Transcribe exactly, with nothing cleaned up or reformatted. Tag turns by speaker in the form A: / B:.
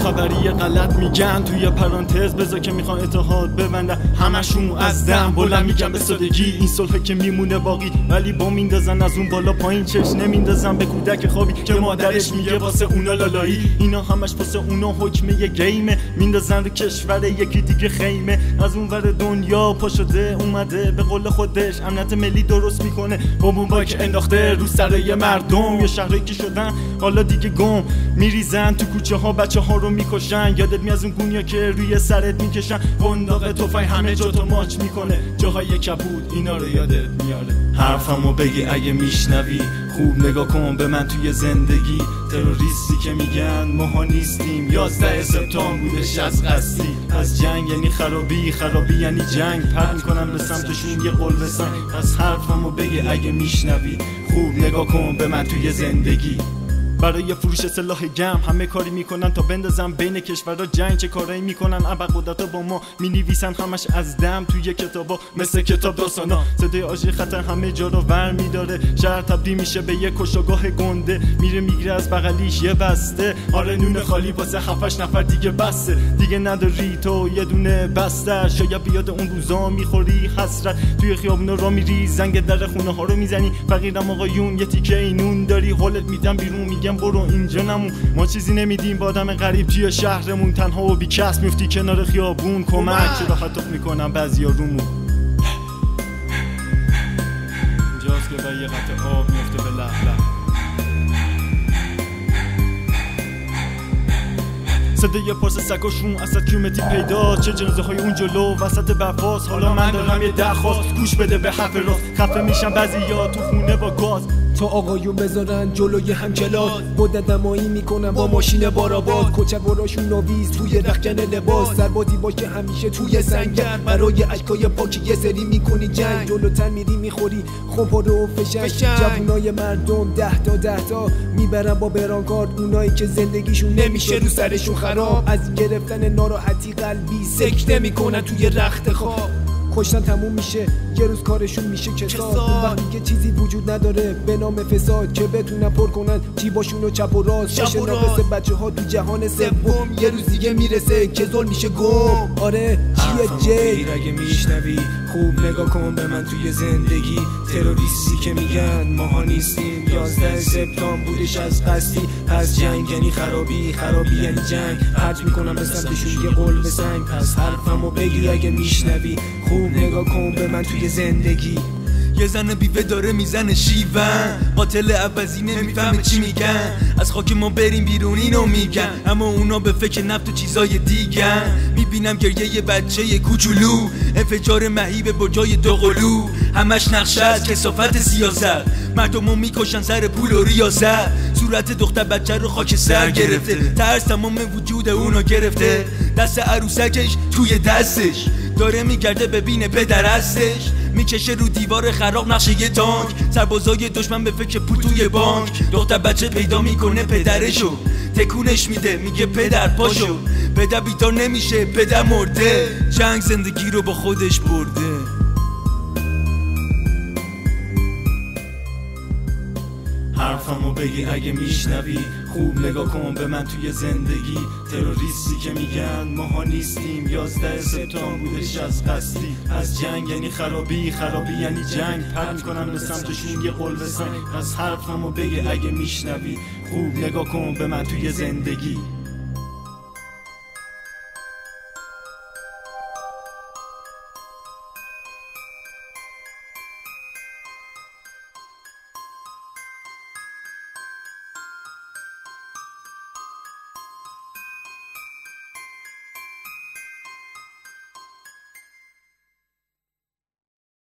A: خبری غلط میگن توی پرانتز بذار که میخوان اتحاد ببندن همشون از دم بلند میگن به سادگی این صلح که میمونه باقی ولی با میندازن از اون بالا پایین چش نمیندازن به کودک خوابی که مادرش میگه واسه اونا لالایی اینا همش واسه اونا حکمه یه گیمه میندازن رو کشور یکی دیگه خیمه از اون ور دنیا پا شده اومده به قول خودش امنیت ملی درست میکنه بمبون باک انداخته رو سرای مردم یا شهرهایی که شدن حالا دیگه گم میریزن تو کوچه ها بچه ها رو میکشن یادت می از اون گونیا که روی سرت میکشن بنداق تفنگ همه جا تو ماچ میکنه جاهای کبود اینا رو یادت میاره حرفمو بگی اگه میشنوی خوب نگاه کن به من توی زندگی تروریستی که میگن ماها نیستیم یازده سپتامبر بودش از قصدی از جنگ یعنی خرابی خرابی یعنی جنگ پرد میکنم به سمتشون یه قول بسن پس حرفمو بگی اگه میشنوی خوب نگاه کن به من توی زندگی برای فروش سلاح گم همه کاری میکنن تا بندازن بین کشورها جنگ چه کارایی میکنن ابر قدرتا با ما مینویسن همش از دم توی کتابا مثل کتاب داستانا صدای آژیر خطر همه جا رو ور میداره شهر تبدیل میشه به یه کشاگاه گنده میره میگیره از بغلیش یه بسته آره نون خالی واسه هفتش نفر دیگه بسته دیگه نداری تو یه دونه بسته شاید بیاد اون روزا میخوری حسرت توی خیابونا را میری زنگ در خونه ها رو میزنی فقیرم آقایون یه تیکه اینون داری حالت میدم بیرون میگم برو اینجا نمون ما چیزی نمیدیم با آدم غریب توی شهرمون تنها و بیکس میفتی کنار خیابون کمک چرا خطا میکنم بعضیا رومون اینجاست که با یه قطع آب میفته به لح لح صدای پارس سگاشون اصلا کیومتری پیدا چه جنازه های اون جلو وسط برفاست حالا من دارم یه درخواست گوش بده به حرف راست خفه میشن بعضیا تو خونه با گاز
B: تا آقایون بذارن جلوی همکلات بوددمایی میکنن با ماشین باراباد کوچه براشون نویز توی رخکن لباس سربازی باشه همیشه توی سنگر برای اشکای پاکی یه سری میکنی جنگ جلوتر میری میخوری خمپاره و فشنگ جوونای مردم ده تا ده تا میبرن با برانکارد اونایی که زندگیشون نمیشه رو سرشون خراب از گرفتن ناراحتی قلبی سکته میکنن توی رخت خواب کشتن تموم میشه یه روز کارشون میشه کساد اون وقتی که چیزی وجود نداره به نام فساد که بتونن پر کنن جیباشونو چپ و راست باشه ناقص بچه ها تو جهان سوم یه روز دیگه میرسه که ظلم میشه گم آره چیه جی
C: اگه میشنوی خوب نگاه کن به من توی زندگی تروریستی که میگن ماها نیستیم یازده سپتامبر بودش از قصدی از جنگ یعنی خرابی خرابی یعنی جنگ پرت میکنم به سمتشون یه قول به سنگ پس حرفمو بگی اگه میشنوی خوب نگاه کن به من توی زندگی
D: یه زن بیوه داره میزنه شیون قاتل عوضی نمیفهمه چی میگن از خاک ما بریم بیرون اینو میگن اما اونا به فکر نفت و چیزای دیگن میبینم گریه یه بچه کوچولو انفجار مهیب با جای دوقلو همش نقشه از کثافت سیاست مردمو میکشن سر پول و ریاست صورت دختر بچه رو خاک سر گرفته ترس تمام وجود اونو گرفته دست عروسکش توی دستش داره میگرده ببینه پدر هستش میکشه رو دیوار خراب نقشه یه تانک سربازای دشمن به فکر پول توی بانک دختر بچه پیدا میکنه پدرشو تکونش میده میگه پدر پاشو پدر بیدار نمیشه پدر مرده جنگ زندگی رو با خودش برده
A: حرفمو بگی اگه میشنوی خوب نگاه کن به من توی زندگی تروریستی که میگن ماها نیستیم یازده سپتامبر بودش از قصدی از جنگ یعنی خرابی خرابی یعنی جنگ پرت میکنم به سمتشون یه قول بسن پس حرفمو بگی اگه میشنوی خوب نگاه کن به من توی زندگی